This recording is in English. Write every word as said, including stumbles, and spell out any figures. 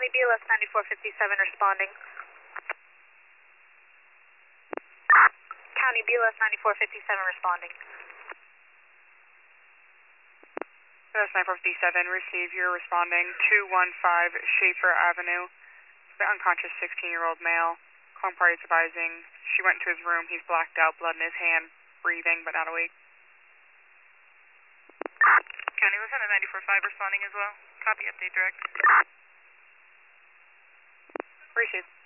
County B L S ninety-four fifty-seven responding. County B L S ninety-four fifty-seven responding. B L S ninety-four fifty-seven, receive, you're responding, two one five Schaefer Avenue, the unconscious sixteen-year-old male, calling parties advising, she went into his room, he's blacked out, blood in his hand, breathing but not awake. County Lieutenant ninety-four five responding as well. Copy, update direct. Appreciate it.